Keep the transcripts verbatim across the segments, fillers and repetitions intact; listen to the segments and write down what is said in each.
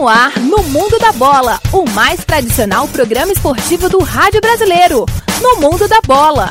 no ar no Mundo da Bola, o mais tradicional programa esportivo do rádio brasileiro. No Mundo da Bola.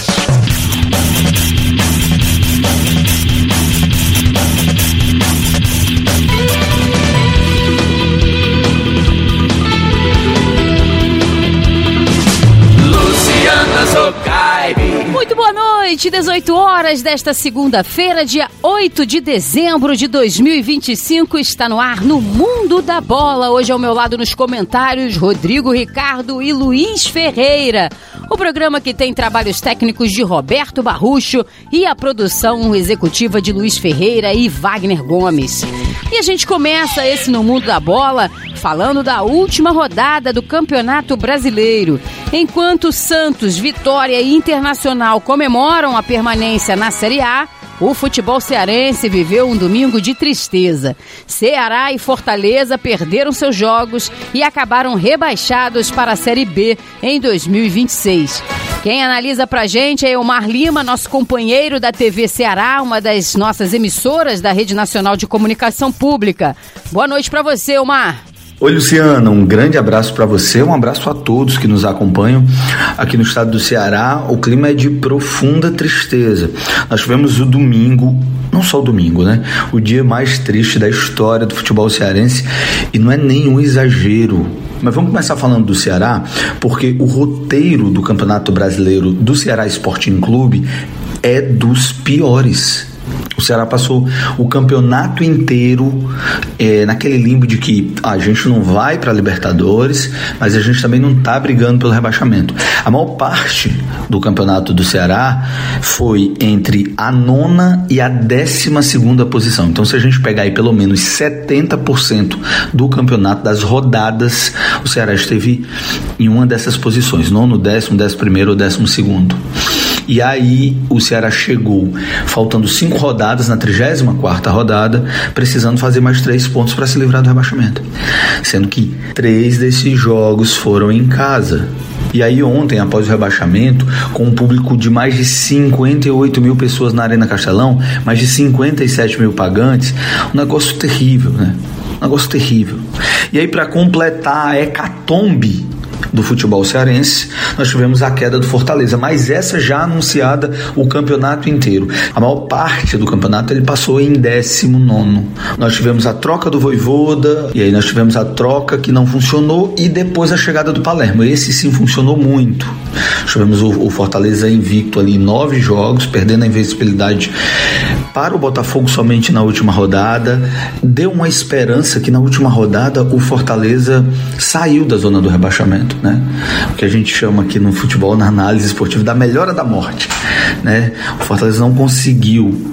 Muito boa noite, dezoito horas desta segunda-feira, dia oito de dezembro de dois mil e vinte e cinco, está no ar no Mundo da Bola. Hoje ao meu lado nos comentários, Rodrigo Ricardo e Luiz Ferreira. O programa que tem trabalhos técnicos de Roberto Barrucho e a produção executiva de Luiz Ferreira e Wagner Gomes. E a gente começa esse No Mundo da Bola falando da última rodada do Campeonato Brasileiro. Enquanto Santos, Vitória e Internacional comemoram a permanência na Série A, o futebol cearense viveu um domingo de tristeza. Ceará e Fortaleza perderam seus jogos e acabaram rebaixados para a Série B em dois mil e vinte e seis. Quem analisa pra gente é Elmar Lima, nosso companheiro da T V Ceará, uma das nossas emissoras da Rede Nacional de Comunicação Pública. Boa noite pra você, Elmar. Oi, Luciana, um grande abraço para você, um abraço a todos que nos acompanham aqui no estado do Ceará. O clima é de profunda tristeza. Nós tivemos o domingo, não só o domingo, né? O dia mais triste da história do futebol cearense, e não é nenhum exagero. Mas vamos começar falando do Ceará, porque o roteiro do Campeonato Brasileiro do Ceará Sporting Clube é dos piores. O Ceará passou o campeonato inteiro é, naquele limbo de que ah, a gente não vai para a Libertadores, mas a gente também não está brigando pelo rebaixamento. A maior parte do campeonato do Ceará foi entre a nona e a décima segunda posição. Então, se a gente pegar aí pelo menos setenta por cento do campeonato, das rodadas, o Ceará esteve em uma dessas posições, nono, décimo, décimo primeiro ou décimo segundo. E aí o Ceará chegou, faltando cinco rodadas na trigésima quarta rodada, precisando fazer mais três pontos para se livrar do rebaixamento. Sendo que três desses jogos foram em casa. E aí ontem, após o rebaixamento, com um público de mais de cinquenta e oito mil pessoas na Arena Castelão, mais de cinquenta e sete mil pagantes, um negócio terrível, né? Um negócio terrível. E aí, para completar a hecatombe do futebol cearense, nós tivemos a queda do Fortaleza, mas essa já anunciada o campeonato inteiro. A maior parte do campeonato ele passou em décimo nono. Nós tivemos a troca do Vojvoda, e aí nós tivemos a troca que não funcionou, e depois a chegada do Palermo. Esse sim funcionou muito. Tivemos o, o Fortaleza invicto ali em nove jogos, perdendo a invencibilidade para o Botafogo somente na última rodada. Deu uma esperança que na última rodada o Fortaleza saiu da zona do rebaixamento, né? O que a gente chama aqui no futebol, na análise esportiva, da melhora da morte, né? O Fortaleza não conseguiu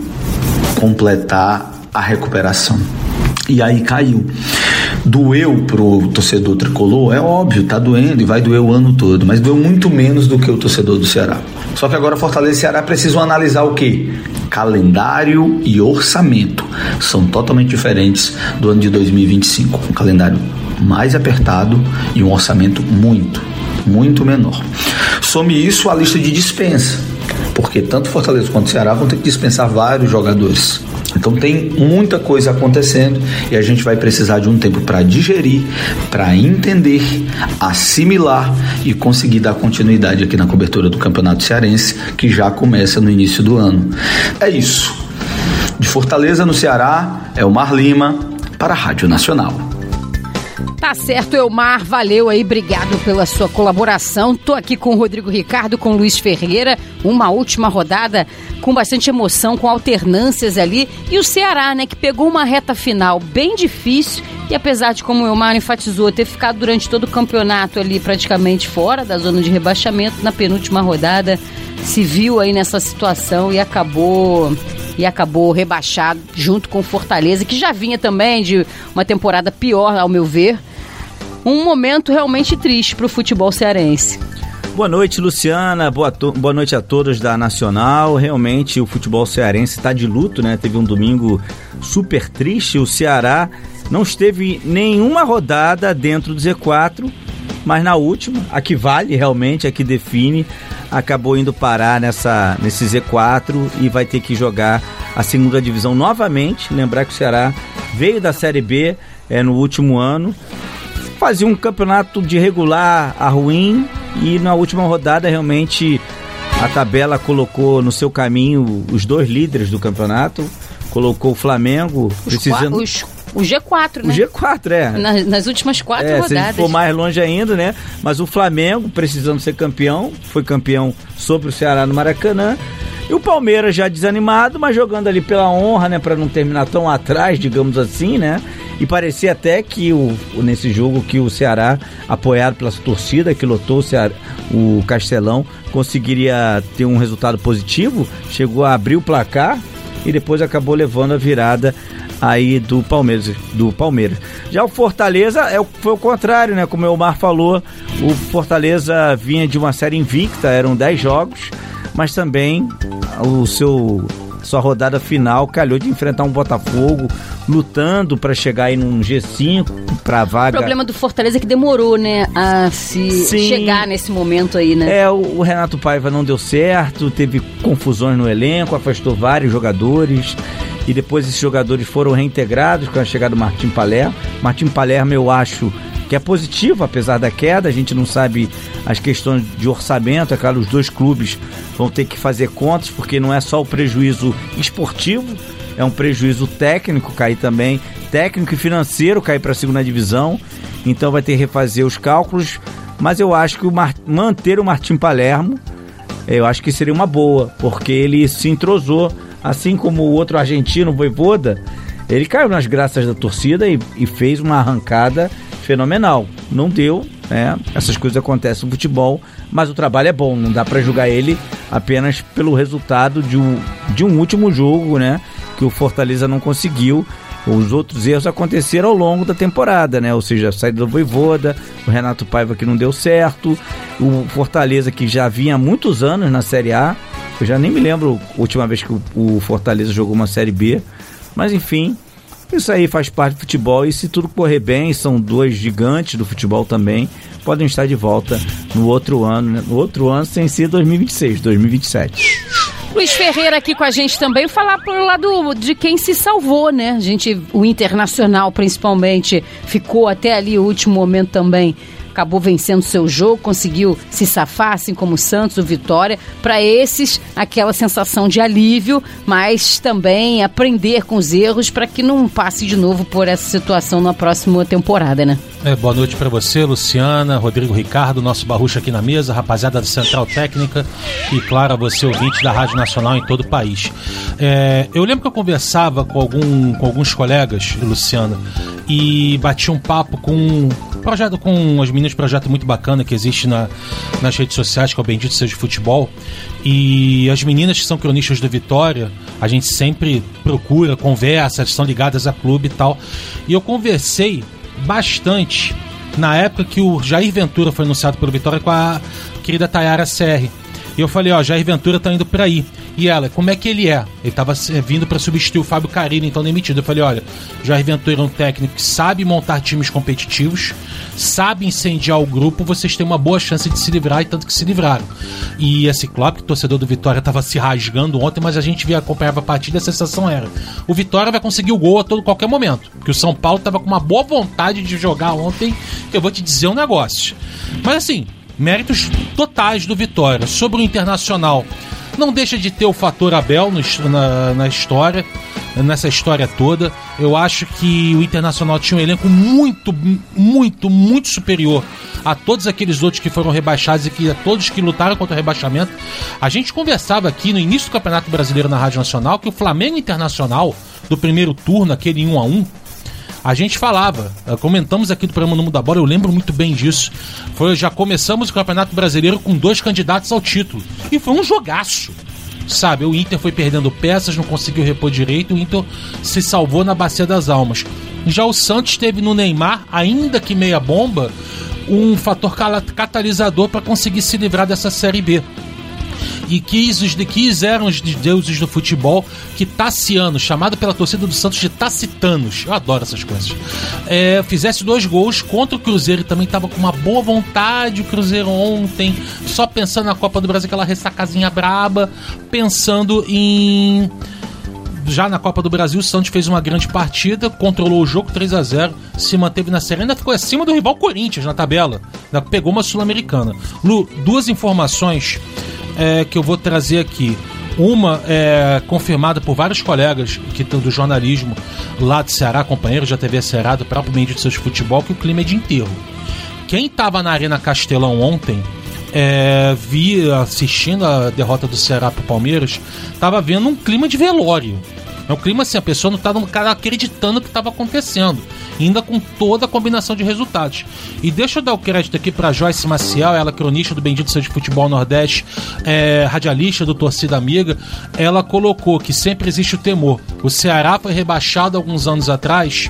completar a recuperação e aí caiu. Doeu pro torcedor tricolor, é óbvio, tá doendo e vai doer o ano todo, mas doeu muito menos do que o torcedor do Ceará. Só que agora Fortaleza e Ceará precisam analisar o quê? Calendário e orçamento. São totalmente diferentes do ano de dois mil e vinte e cinco. Um calendário mais apertado e um orçamento muito, muito menor. Some isso à lista de dispensa, porque tanto Fortaleza quanto Ceará vão ter que dispensar vários jogadores. Então tem muita coisa acontecendo e a gente vai precisar de um tempo para digerir, para entender, assimilar e conseguir dar continuidade aqui na cobertura do Campeonato Cearense, que já começa no início do ano. É isso. De Fortaleza, no Ceará, é Elmar Lima para a Rádio Nacional. Tá certo, Elmar, valeu aí, obrigado pela sua colaboração. Tô aqui com o Rodrigo Ricardo, com o Luiz Ferreira, uma última rodada com bastante emoção, com alternâncias ali, e o Ceará, né, que pegou uma reta final bem difícil, e apesar de, como o Elmar enfatizou, ter ficado durante todo o campeonato ali praticamente fora da zona de rebaixamento, na penúltima rodada se viu aí nessa situação e acabou... e acabou rebaixado junto com o Fortaleza, que já vinha também de uma temporada pior, ao meu ver. Um momento realmente triste para o futebol cearense. Boa noite, Luciana, boa, to- boa noite a todos da Nacional. Realmente o futebol cearense está de luto, né? Teve um domingo super triste. O Ceará não esteve nenhuma rodada dentro do Z quatro, mas na última, a que vale realmente, a que define, acabou indo parar nessa, nesse Z quatro e vai ter que jogar a segunda divisão novamente. Lembrar que o Ceará veio da Série B é, no último ano. Fazia um campeonato de regular a ruim e na última rodada realmente a tabela colocou no seu caminho os dois líderes do campeonato, colocou o Flamengo os precisando... Qua, os, o G quatro, né? O G quatro, é. Nas, nas últimas quatro é, rodadas. Se a gente for mais longe ainda, né? Mas o Flamengo, precisando ser campeão, foi campeão sobre o Ceará no Maracanã. E o Palmeiras já desanimado, mas jogando ali pela honra, né? Pra não terminar tão atrás, digamos assim, né? E parecia até que o, nesse jogo que o Ceará, apoiado pela torcida que lotou o, Ceará, o Castelão, conseguiria ter um resultado positivo, chegou a abrir o placar e depois acabou levando a virada aí do Palmeiras, do Palmeiras. Já o Fortaleza é, foi o contrário, né? Como o Omar falou, o Fortaleza vinha de uma série invicta, eram dez jogos, mas também o seu sua rodada final calhou de enfrentar um Botafogo lutando para chegar aí num G cinco para vaga. O problema do Fortaleza é que demorou, né, a se Sim. chegar nesse momento aí, né? É, o, o Renato Paiva não deu certo, teve confusões no elenco, afastou vários jogadores e depois esses jogadores foram reintegrados com a chegada do Martim Palermo. Martim Palermo, eu acho que é positivo, apesar da queda. A gente não sabe as questões de orçamento, é claro, os dois clubes vão ter que fazer contas, porque não é só o prejuízo esportivo, é um prejuízo técnico cair também, técnico e financeiro cair para a segunda divisão, então vai ter que refazer os cálculos, mas eu acho que o Mar... manter o Martim Palermo, eu acho que seria uma boa, porque ele se entrosou, assim como o outro argentino, o Vojvoda, ele caiu nas graças da torcida e, e fez uma arrancada fenomenal. Não deu, né? Essas coisas acontecem no futebol, mas o trabalho é bom, não dá para julgar ele apenas pelo resultado de um, de um último jogo, né? Que o Fortaleza não conseguiu. Os outros erros aconteceram ao longo da temporada, né? Ou seja, a saída do Vojvoda, o Renato Paiva que não deu certo, o Fortaleza que já vinha há muitos anos na Série A, eu já nem me lembro a última vez que o, o Fortaleza jogou uma Série B, mas enfim, isso aí faz parte do futebol e se tudo correr bem, são dois gigantes do futebol também, podem estar de volta no outro ano, né? No outro ano sem ser dois mil e vinte e seis, dois mil e vinte e sete. Luiz Ferreira aqui com a gente também, falar pelo lado de quem se salvou, né? A gente, o Internacional principalmente, ficou até ali o último momento também, acabou vencendo seu jogo, conseguiu se safar, assim como o Santos, o Vitória. Para esses, aquela sensação de alívio, mas também aprender com os erros para que não passe de novo por essa situação na próxima temporada, né? É, boa noite para você, Luciana, Rodrigo Ricardo, nosso barrucho aqui na mesa, rapaziada da Central Técnica e, claro, a você, ouvinte da Rádio Nacional em todo o país. É, eu lembro que eu conversava com, algum, com alguns colegas, Luciana, e bati um papo com um projeto, com as meninas, projeto muito bacana que existe na, nas redes sociais, que é o Bendito Seja Futebol, e as meninas que são cronistas do Vitória, a gente sempre procura, conversa, estão ligadas a clube e tal, e eu conversei bastante na época que o Jair Ventura foi anunciado pelo Vitória com a querida Tayara Serri. E eu falei, ó, Jair Ventura tá indo pra aí. E ela, como é que ele é? Ele tava vindo pra substituir o Fábio Carilli, então demitido. Eu falei, olha, Jair Ventura é um técnico que sabe montar times competitivos, sabe incendiar o grupo, vocês têm uma boa chance de se livrar, e tanto que se livraram. E esse clube, que o torcedor do Vitória tava se rasgando ontem, mas a gente via, acompanhava a partida, a sensação era, o Vitória vai conseguir o gol a todo qualquer momento, porque o São Paulo tava com uma boa vontade de jogar ontem, eu vou te dizer um negócio. Mas assim, méritos totais do Vitória. Sobre o Internacional, não deixa de ter o fator Abel no, na, na história, nessa história toda. Eu acho que o Internacional tinha um elenco muito, muito, muito superior a todos aqueles outros que foram rebaixados e que a todos que lutaram contra o rebaixamento. A gente conversava aqui no início do Campeonato Brasileiro na Rádio Nacional que o Flamengo Internacional, do primeiro turno, aquele um a um, a gente falava, comentamos aqui do programa No Mundo da Bola, eu lembro muito bem disso. Foi, já começamos o Campeonato Brasileiro com dois candidatos ao título. E foi um jogaço, sabe? O Inter foi perdendo peças, não conseguiu repor direito, o Inter se salvou na Bacia das Almas. Já o Santos teve no Neymar, ainda que meia bomba, um fator catalisador para conseguir se livrar dessa Série B. E quis, os de, quiseram os deuses do futebol que Tassiano, chamado pela torcida do Santos de Tacitanos, eu adoro essas coisas, é, fizesse dois gols contra o Cruzeiro. E também estava com uma boa vontade o Cruzeiro ontem, só pensando na Copa do Brasil, aquela ressacazinha braba, pensando em já na Copa do Brasil, o Santos fez uma grande partida, controlou o jogo três a zero, se manteve na série, ainda ficou acima do rival Corinthians na tabela, ainda pegou uma Sul-Americana. Lu, duas informações é, que eu vou trazer aqui. Uma é confirmada por vários colegas que do jornalismo lá de Ceará, companheiros da T V Ceará, do próprio meio de seus futebol, que o clima é de enterro. Quem estava na Arena Castelão ontem, é, vi assistindo a derrota do Ceará pro Palmeiras, estava vendo um clima de velório. É um clima assim, a pessoa não estava acreditando o que estava acontecendo, ainda com toda a combinação de resultados. E deixa eu dar o crédito aqui para Joyce Maciel, ela cronista do Bendito Seja Futebol Nordeste, é, radialista do Torcida Amiga. Ela colocou que sempre existe o temor. O Ceará foi rebaixado alguns anos atrás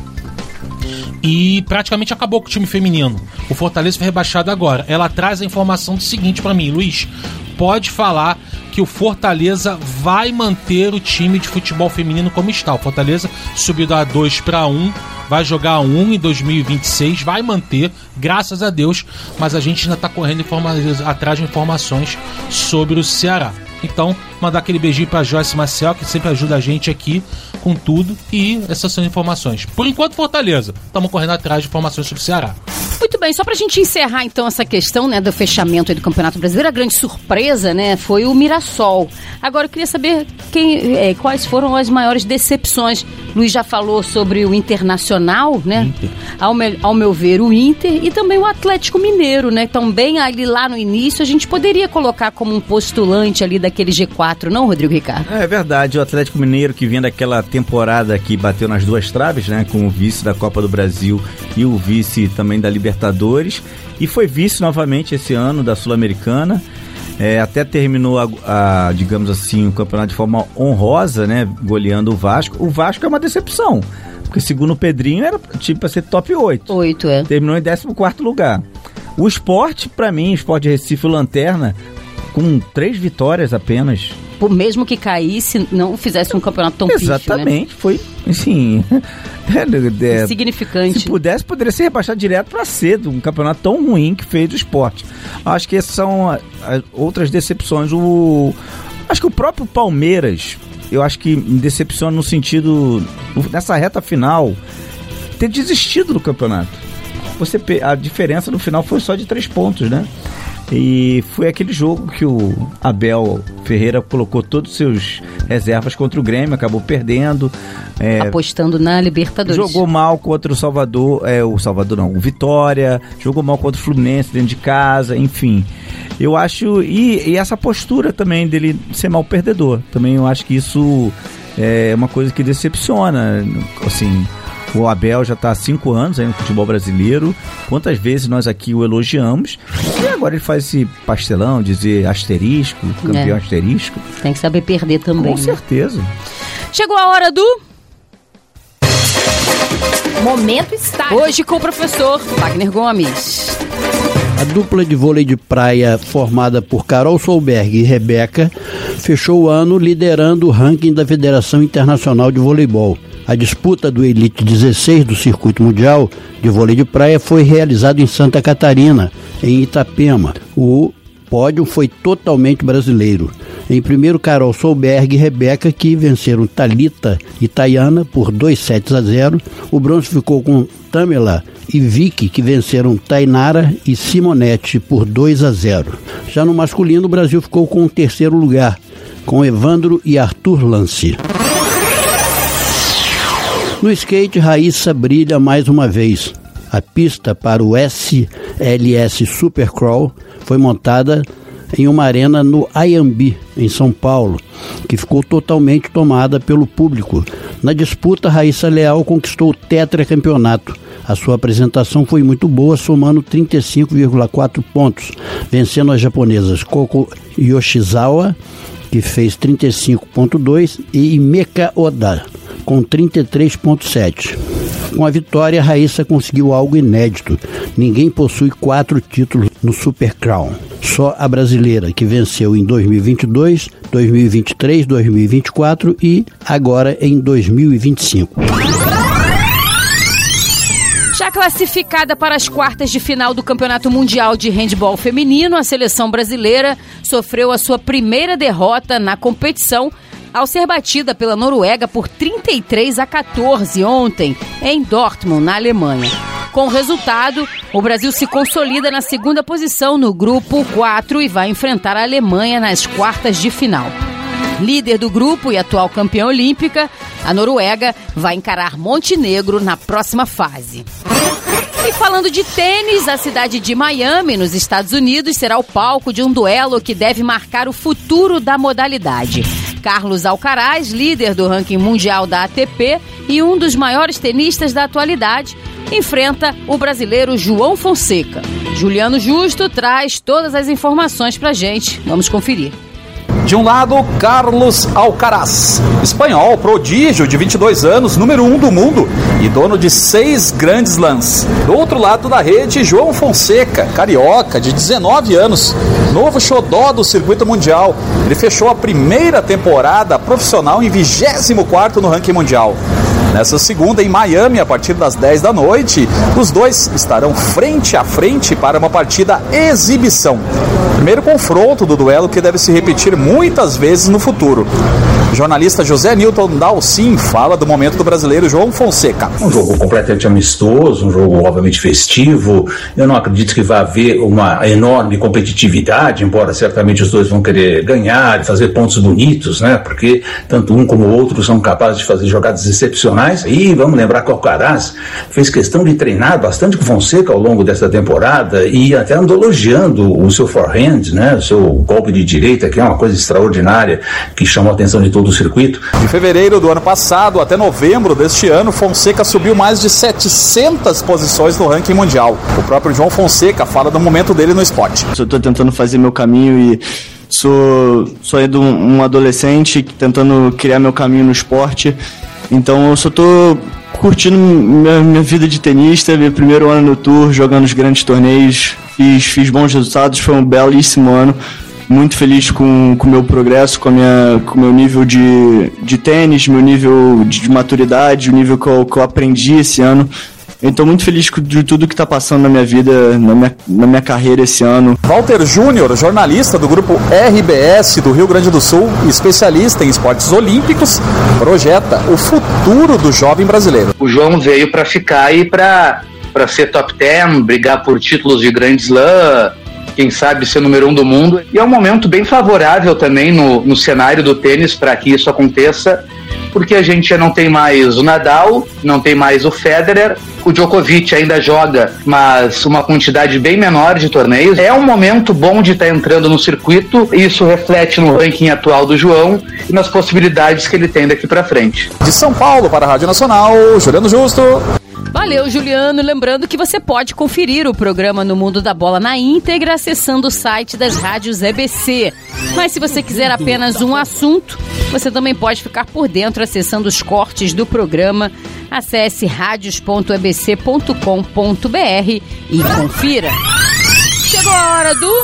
e praticamente acabou com o time feminino. O Fortaleza foi rebaixado agora. Ela traz a informação do seguinte para mim: Luiz, pode falar que o Fortaleza vai manter o time de futebol feminino como está. O Fortaleza subiu da dois para um, vai jogar um em dois mil e vinte e seis, vai manter, graças a Deus, mas a gente ainda está correndo informa- atrás de informações sobre o Ceará. Então, mandar aquele beijinho para Joyce Maciel, que sempre ajuda a gente aqui com tudo, e essas são informações. Por enquanto, Fortaleza, estamos correndo atrás de informações sobre o Ceará. Muito bem, só pra gente encerrar então essa questão, né, do fechamento aí do Campeonato Brasileiro, a grande surpresa, né, foi o Mirassol. Agora eu queria saber quem, é, quais foram as maiores decepções. Luiz já falou sobre o Internacional, né? Inter. Ao, me, ao meu ver, o Inter e também o Atlético Mineiro, né? Também ali lá no início a gente poderia colocar como um postulante ali daquele G quatro, não, Rodrigo Ricardo? É verdade, o Atlético Mineiro, que vinha daquela temporada que bateu nas duas traves, né? Com o vice da Copa do Brasil e o vice também da Libertadores, e foi vice novamente esse ano da Sul-Americana. É, até terminou, a, a, digamos assim, o campeonato de forma honrosa, né? Goleando o Vasco. O Vasco é uma decepção, porque segundo o Pedrinho era tipo para ser top oito. oito, é. Terminou em décimo quarto lugar. O Sport, para mim, o Sport de Recife, o Lanterna, com três vitórias apenas. Por mesmo que caísse, não fizesse um campeonato tão pífio, né? Exatamente, foi, assim... É, é, significante. Se pudesse, poderia ser rebaixado direto para C, um campeonato tão ruim que fez o Sport. Acho que essas são a, a, outras decepções. O, acho que o próprio Palmeiras, eu acho que me decepciona no sentido, nessa reta final, ter desistido do campeonato. Você, a diferença no final foi só de três pontos, né? E foi aquele jogo que o Abel Ferreira colocou todos os seus reservas contra o Grêmio, acabou perdendo. É, apostando na Libertadores. Jogou mal contra o Salvador, é, o Salvador não, o Vitória, jogou mal contra o Fluminense dentro de casa, enfim. Eu acho, e, e essa postura também dele ser mal perdedor, também eu acho que isso é uma coisa que decepciona, assim... O Abel já está há cinco anos aí no futebol brasileiro. Quantas vezes nós aqui o elogiamos. E agora ele faz esse pastelão, dizer asterisco, campeão é. asterisco. Tem que saber perder também. Com certeza. Né? Chegou a hora do... Momento Estádio. Hoje com o professor Wagner Gomes. A dupla de vôlei de praia formada por Carol Solberg e Rebeca fechou o ano liderando o ranking da Federação Internacional de Voleibol. A disputa do Elite dezesseis do Circuito Mundial de Vôlei de Praia foi realizada em Santa Catarina, em Itapema. O pódio foi totalmente brasileiro. Em primeiro, Carol Solberg e Rebeca, que venceram Thalita e Tayana por dois sets a zero. O bronze ficou com Tamela e Vicky, que venceram Tainara e Simonete por dois a zero. Já no masculino, o Brasil ficou com o terceiro lugar, com Evandro e Arthur Lance. No skate, Raíssa brilha mais uma vez. A pista para o S L S Supercrawl foi montada em uma arena no Ayambi, em São Paulo, que ficou totalmente tomada pelo público. Na disputa, Raíssa Leal conquistou o tetracampeonato. A sua apresentação foi muito boa, somando trinta e cinco vírgula quatro pontos, vencendo as japonesas Koko Yoshizawa, que fez trinta e cinco vírgula dois, e Meka Oda, com trinta e três vírgula sete. Com a vitória, Raíssa conseguiu algo inédito. Ninguém possui quatro títulos no Super Crown. Só a brasileira, que venceu em dois mil e vinte e dois, dois mil e vinte e três, dois mil e vinte e quatro e agora em dois mil e vinte e cinco. Já classificada para as quartas de final do Campeonato Mundial de Handebol Feminino, a seleção brasileira sofreu a sua primeira derrota na competição ao ser batida pela Noruega por trinta e três a quatorze ontem, em Dortmund, na Alemanha. Com o resultado, o Brasil se consolida na segunda posição no grupo quatro e vai enfrentar a Alemanha nas quartas de final. Líder do grupo e atual campeã olímpica, a Noruega vai encarar Montenegro na próxima fase. E falando de tênis, a cidade de Miami, nos Estados Unidos, será o palco de um duelo que deve marcar o futuro da modalidade. Carlos Alcaraz, líder do ranking mundial da A T P e um dos maiores tenistas da atualidade, enfrenta o brasileiro João Fonseca. Juliano Justo traz todas as informações pra gente. Vamos conferir. De um lado, Carlos Alcaraz, espanhol, prodígio de vinte e dois anos, número um do mundo e dono de seis grandes slams. Do outro lado da rede, João Fonseca, carioca, de dezenove anos, novo xodó do circuito mundial. Ele fechou a primeira temporada profissional em vigésimo quarto no ranking mundial. Nessa segunda, em Miami, a partir das dez da noite, os dois estarão frente a frente para uma partida exibição. Primeiro confronto do duelo que deve se repetir muitas vezes no futuro. O jornalista José Newton Dalcin fala do momento do brasileiro João Fonseca. Um jogo completamente amistoso, um jogo obviamente festivo. Eu não acredito que vá haver uma enorme competitividade, embora certamente os dois vão querer ganhar e fazer pontos bonitos, né? Porque tanto um como o outro são capazes de fazer jogadas excepcionais. E vamos lembrar que o Alcaraz fez questão de treinar bastante com Fonseca ao longo dessa temporada e até andou elogiando o seu forehand, né? O seu golpe de direita, que é uma coisa extraordinária, que chamou a atenção de todo o circuito. De fevereiro do ano passado até novembro deste ano, Fonseca subiu mais de setecentas posições no ranking mundial. O próprio João Fonseca fala do momento dele no esporte. Eu estou tentando fazer meu caminho e sou, sou um adolescente tentando criar meu caminho no esporte. Então eu só estou curtindo minha, minha vida de tenista, meu primeiro ano no Tour, jogando os grandes torneios, fiz, fiz bons resultados, foi um belíssimo ano. Muito feliz com o meu progresso, com o meu nível de, de tênis, meu nível de, de maturidade, o nível que eu, que eu aprendi esse ano. Estou muito feliz de tudo que está passando na minha vida, na minha, na minha carreira esse ano. Walter Júnior, jornalista do grupo R B S do Rio Grande do Sul, especialista em esportes olímpicos, projeta o futuro do jovem brasileiro. O João veio para ficar e para ser top dez, brigar por títulos de Grand Slam, quem sabe ser número um do mundo. E é um momento bem favorável também no, no cenário do tênis para que isso aconteça, porque a gente já não tem mais o Nadal, não tem mais o Federer, o Djokovic ainda joga, mas uma quantidade bem menor de torneios. É um momento bom de estar entrando no circuito, e isso reflete no ranking atual do João e nas possibilidades que ele tem daqui para frente. De São Paulo para a Rádio Nacional, Juliano Justo. Valeu, Juliano. Lembrando que você pode conferir o programa No Mundo da Bola na íntegra acessando o site das rádios E B C. Mas se você quiser apenas um assunto, você também pode ficar por dentro acessando os cortes do programa. Acesse radios ponto e b c ponto com ponto b r e confira. Chegou a hora do...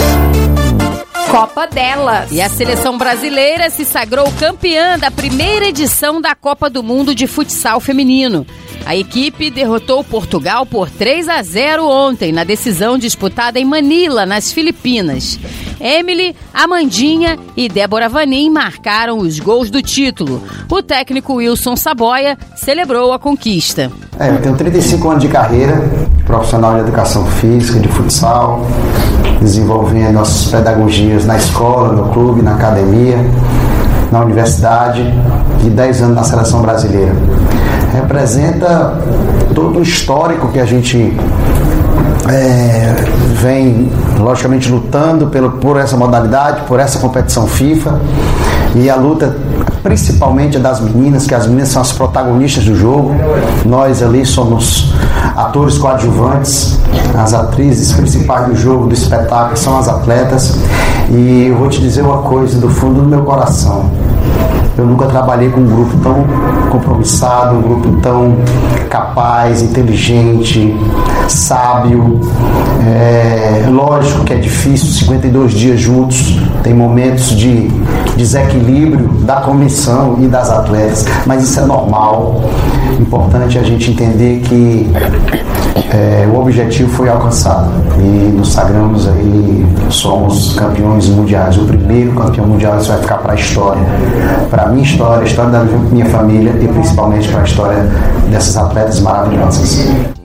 Copa delas. E a seleção brasileira se sagrou campeã da primeira edição da Copa do Mundo de Futsal Feminino. A equipe derrotou Portugal por três a zero ontem, na decisão disputada em Manila, nas Filipinas. Emily, Amandinha e Débora Vanin marcaram os gols do título. O técnico Wilson Saboia celebrou a conquista. É, eu tenho trinta e cinco anos de carreira, profissional de educação física, de futsal, desenvolvendo nossas pedagogias na escola, no clube, na academia, na universidade e dez anos na seleção brasileira. Representa todo o histórico que a gente é, vem, logicamente, lutando pelo, por essa modalidade, por essa competição FIFA, e a luta principalmente é das meninas, que as meninas são as protagonistas do jogo. Nós ali somos atores coadjuvantes, as atrizes principais do jogo, do espetáculo, são as atletas. E eu vou te dizer uma coisa do fundo do meu coração: eu nunca trabalhei com um grupo tão compromissado, um grupo tão capaz, inteligente, sábio. É, lógico que é difícil, cinquenta e dois dias juntos, tem momentos de desequilíbrio da comissão e das atletas, mas isso é normal. Importante a gente entender que é, o objetivo foi alcançado e nos sagramos aí, somos campeões mundiais. O primeiro campeão mundial, isso vai ficar para a história, para a minha história, a história da minha família e principalmente para a história dessas atletas maravilhosas.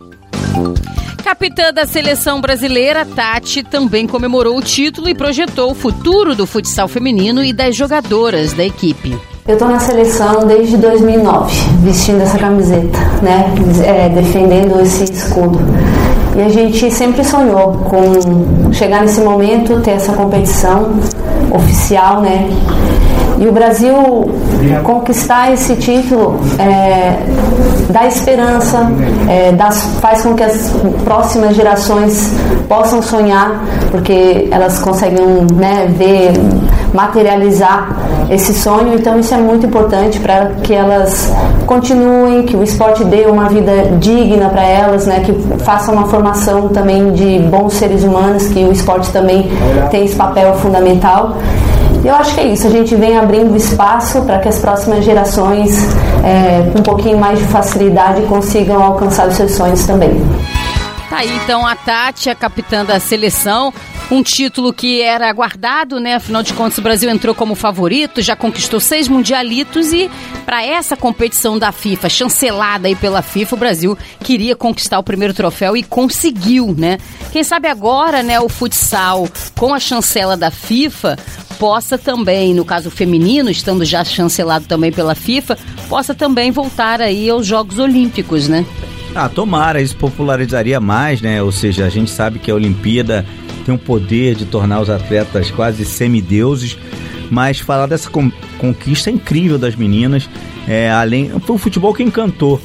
Capitã da seleção brasileira, Tati, também comemorou o título e projetou o futuro do futsal feminino e das jogadoras da equipe. Eu estou na seleção desde dois mil e nove, vestindo essa camiseta, né? É, defendendo esse escudo. E a gente sempre sonhou com chegar nesse momento, ter essa competição oficial, né? E o Brasil conquistar esse título é, dá esperança, é, dá, faz com que as próximas gerações possam sonhar, porque elas conseguem, né, ver, materializar esse sonho. Então isso é muito importante para que elas continuem, que o esporte dê uma vida digna para elas, né, que faça uma formação também de bons seres humanos, que o esporte também tem esse papel fundamental. Eu acho que é isso, a gente vem abrindo espaço para que as próximas gerações, é, com um pouquinho mais de facilidade, consigam alcançar os seus sonhos também. Tá aí então a Tati, a capitã da seleção, um título que era aguardado, né? Afinal de contas, o Brasil entrou como favorito, já conquistou seis mundialitos e para essa competição da FIFA, chancelada aí pela FIFA, o Brasil queria conquistar o primeiro troféu e conseguiu, né? Quem sabe agora, né, o futsal com a chancela da FIFA possa também, no caso feminino, estando já chancelado também pela FIFA, possa também voltar aí aos Jogos Olímpicos, né? Ah, tomara, isso popularizaria mais, né? Ou seja, a gente sabe que a Olimpíada tem um poder de tornar os atletas quase semideuses, mas falar dessa com- conquista incrível das meninas, é, além, foi o futebol que encantou,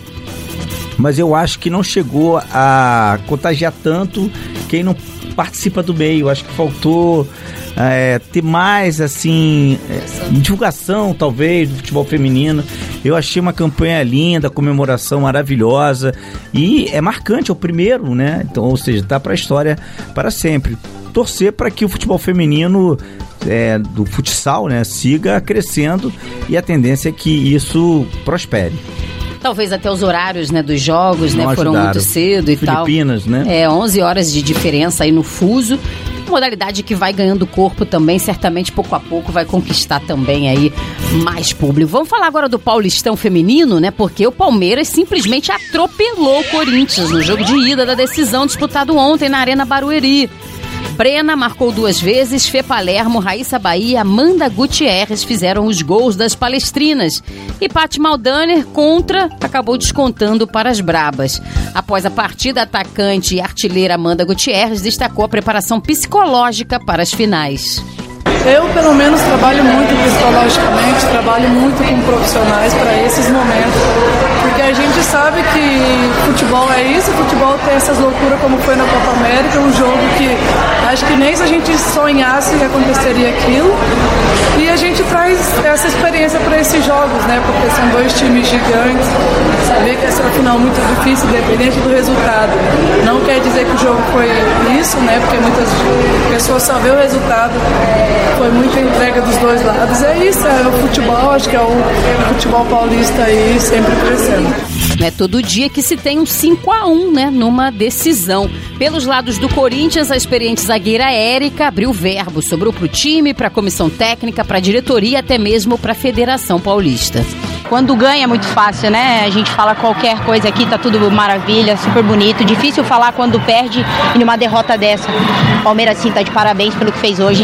mas eu acho que não chegou a contagiar tanto quem não participa do meio. Acho que faltou é, ter mais, assim, é, divulgação, talvez, do futebol feminino. Eu achei uma campanha linda, comemoração maravilhosa e é marcante, é o primeiro, né? Então, ou seja, tá para a história para sempre. Torcer para que o futebol feminino é, do futsal, né, siga crescendo e a tendência é que isso prospere. Talvez até os horários, né, dos jogos, né, foram muito cedo e tal. Filipinas, né? É, onze horas de diferença aí no fuso. Modalidade que vai ganhando corpo também, certamente pouco a pouco vai conquistar também aí mais público. Vamos falar agora do Paulistão feminino, né? Porque o Palmeiras simplesmente atropelou o Corinthians no jogo de ida da decisão disputado ontem na Arena Barueri. Brena marcou duas vezes, Fê Palermo, Raíssa Bahia e Amanda Gutierrez fizeram os gols das palestrinas. E Paty Maldaner, contra, acabou descontando para as brabas. Após a partida, a atacante e artilheira Amanda Gutierrez destacou a preparação psicológica para as finais. Eu, pelo menos, trabalho muito psicologicamente, trabalho muito com profissionais para esses momentos, porque a gente sabe que futebol é isso, futebol tem essas loucuras como foi na Copa América, um jogo que acho que nem se a gente sonhasse aconteceria aquilo, e a gente traz essa experiência para esses jogos, né, porque são dois times gigantes, saber que essa é uma final muito difícil, independente do resultado. Não quer dizer que o jogo foi isso, né, porque muitas pessoas só vê o resultado. Foi muita entrega dos dois lados. É isso, é o futebol, acho que é o futebol paulista aí sempre crescendo. Não é todo dia que se tem um cinco a um, né, numa decisão. Pelos lados do Corinthians, a experiente zagueira Érica abriu verbo, sobrou para o time, para a comissão técnica, para a diretoria, até mesmo para a Federação Paulista. Quando ganha é muito fácil, né? A gente fala qualquer coisa aqui, tá tudo maravilha, super bonito. Difícil falar quando perde e numa derrota dessa. O Palmeiras, sim, tá de parabéns pelo que fez hoje.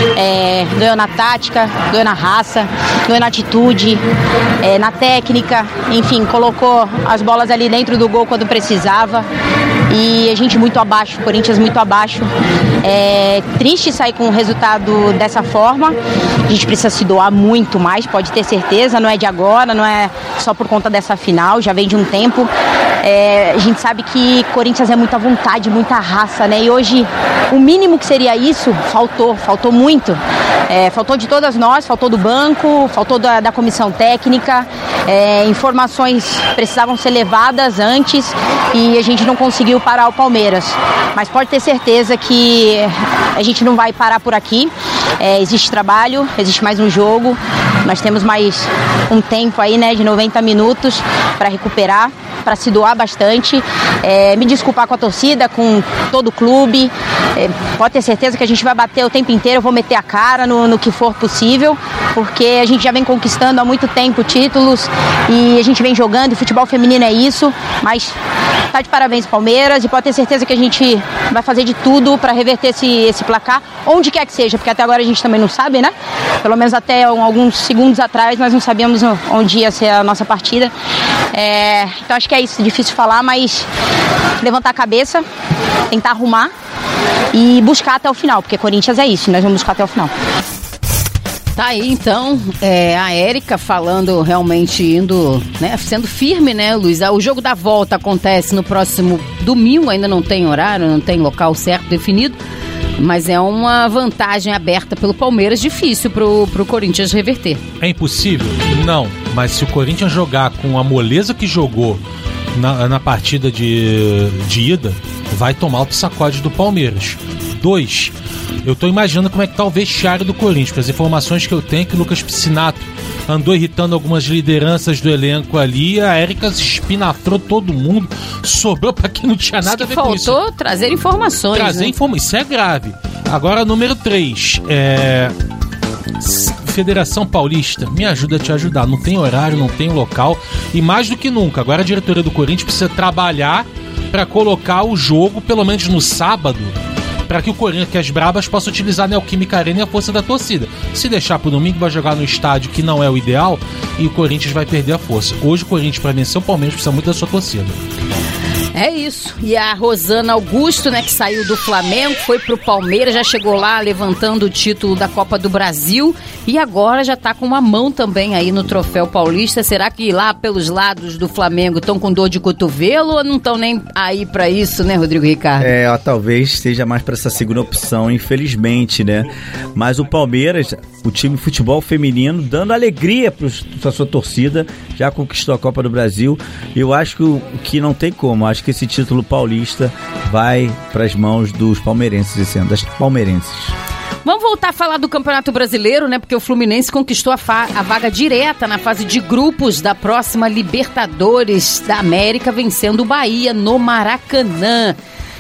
É, ganhou na tática, ganhou na raça, ganhou na atitude, é, na técnica. Enfim, colocou as bolas ali dentro do gol quando precisava. E a gente muito abaixo, Corinthians muito abaixo. É triste sair com o resultado dessa forma. A gente precisa se doar muito mais, pode ter certeza, não é de agora, não é só por conta dessa final, já vem de um tempo. É, a gente sabe que Corinthians é muita vontade, muita raça, né? E hoje o mínimo que seria isso, faltou, faltou muito. É, faltou de todas nós, faltou do banco, faltou da, da comissão técnica, é, informações precisavam ser levadas antes e a gente não conseguiu parar o Palmeiras. Mas pode ter certeza que a gente não vai parar por aqui. É, existe trabalho, existe mais um jogo, nós temos mais um tempo aí, né, de noventa minutos para recuperar, para se doar bastante, é, me desculpar com a torcida, com todo o clube. É, pode ter certeza que a gente vai bater o tempo inteiro, eu vou meter a cara no, no que for possível, porque a gente já vem conquistando há muito tempo títulos e a gente vem jogando, e futebol feminino é isso, mas tá de parabéns Palmeiras, e pode ter certeza que a gente vai fazer de tudo para reverter esse, esse placar, onde quer que seja, porque até agora a gente também não sabe, né? Pelo menos até alguns segundos atrás nós não sabíamos onde ia ser a nossa partida. É, então acho que é isso, difícil falar, mas levantar a cabeça, tentar arrumar e buscar até o final, porque Corinthians é isso, nós vamos buscar até o final. Tá aí então, é, a Érica falando, realmente indo, né, sendo firme, né, Luiz? O jogo da volta acontece no próximo domingo, ainda não tem horário, não tem local certo definido, mas é uma vantagem aberta pelo Palmeiras, difícil pro, pro Corinthians reverter. É impossível? Não, mas se o Corinthians jogar com a moleza que jogou na, na partida de, de ida, vai tomar o sacode do Palmeiras. Dois, eu tô imaginando como é que tá o vestiário do Corinthians, porque as informações que eu tenho é que o Lucas Piscinato andou irritando algumas lideranças do elenco ali, a Érica espinafrou todo mundo, sobrou pra quem não tinha nada a ver com isso. Faltou trazer informações. Trazer né? informações, isso é grave. Agora, número três, é... Federação Paulista, me ajuda a te ajudar. Não tem horário, não tem local, e mais do que nunca, agora a diretoria do Corinthians precisa trabalhar pra colocar o jogo, pelo menos no sábado, para que o Corinthians, que as brabas possam utilizar a Neoquímica Arena e a força da torcida. Se deixar pro domingo, vai jogar no estádio que não é o ideal e o Corinthians vai perder a força. Hoje o Corinthians, para vencer o Palmeiras, precisa muito da sua torcida. É isso. E a Rosana Augusto, né, que saiu do Flamengo, foi pro Palmeiras, já chegou lá levantando o título da Copa do Brasil e agora já tá com uma mão também aí no Troféu Paulista. Será que lá pelos lados do Flamengo estão com dor de cotovelo ou não estão nem aí pra isso, né, Rodrigo Ricardo? É, ó, talvez esteja mais pra essa segunda opção, infelizmente, né? Mas o Palmeiras, o time de futebol feminino, dando alegria pra sua torcida, já conquistou a Copa do Brasil. Eu acho que, o, que não tem como, acho que esse título paulista vai para as mãos dos palmeirenses esse ano, das palmeirenses. Vamos voltar a falar do Campeonato Brasileiro, né? Porque o Fluminense conquistou a, fa- a vaga direta na fase de grupos da próxima Libertadores da América, vencendo o Bahia no Maracanã.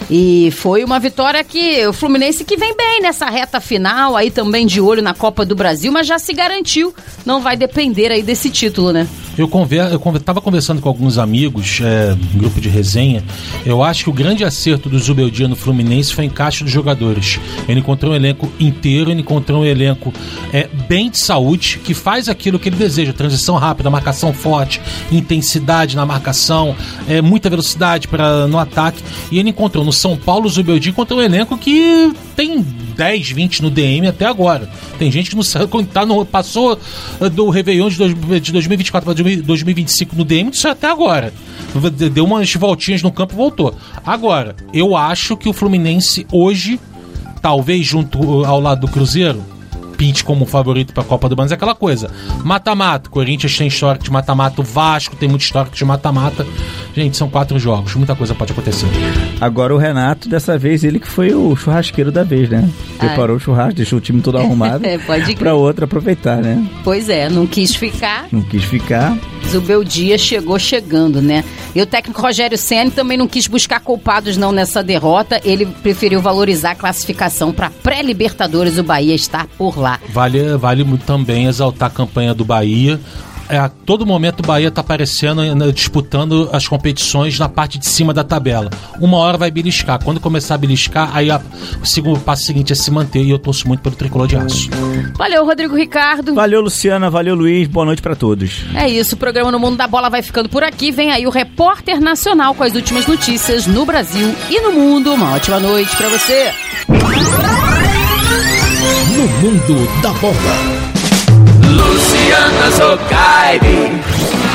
E foi uma vitória que o Fluminense que vem bem nessa reta final, aí também de olho na Copa do Brasil, mas já se garantiu, não vai depender aí desse título, né? Eu, conver, eu conver, tava conversando com alguns amigos, é, grupo de resenha. Eu acho que o grande acerto do Zubeldia no Fluminense foi o encaixe dos jogadores. Ele encontrou um elenco inteiro, ele encontrou um elenco é, bem de saúde, que faz aquilo que ele deseja: transição rápida, marcação forte, intensidade na marcação, é, muita velocidade pra, no ataque. E ele encontrou no São Paulo, o Zubeldia encontrou um elenco que tem dez, vinte no D M até agora. Tem gente que não sabe quando tá no, passou do Réveillon de, dois, de dois mil e vinte e quatro para dois mil e vinte e cinco no D M, isso até agora. Deu umas voltinhas no campo e voltou. Agora, eu acho que o Fluminense hoje, talvez junto ao lado do Cruzeiro, pinte como favorito para a Copa do Brasil, é aquela coisa. Mata-mata. Corinthians tem histórico de mata-mata. O Vasco tem muito histórico de mata-mata. Gente, são quatro jogos. Muita coisa pode acontecer. Agora o Renato, dessa vez, ele que foi o churrasqueiro da vez, né? Preparou o churrasco, deixou o time todo arrumado para outra aproveitar, né? Pois é, não quis ficar. Não quis ficar. Zubeldia chegou chegando, né? E o técnico Rogério Ceni também não quis buscar culpados não nessa derrota. Ele preferiu valorizar a classificação para pré-Libertadores. O Bahia estar por lá. Vale, vale muito também exaltar a campanha do Bahia. É, a todo momento o Bahia está aparecendo, disputando as competições na parte de cima da tabela. Uma hora vai beliscar. Quando começar a beliscar, aí a, o segundo passo seguinte é se manter, e eu torço muito pelo Tricolor de Aço. Valeu, Rodrigo Ricardo. Valeu, Luciana. Valeu, Luiz. Boa noite para todos. É isso, o programa No Mundo da Bola vai ficando por aqui. Vem aí o Repórter Nacional com as últimas notícias no Brasil e no mundo. Uma ótima noite para você. No Mundo da Bola, Luciana Zocaire.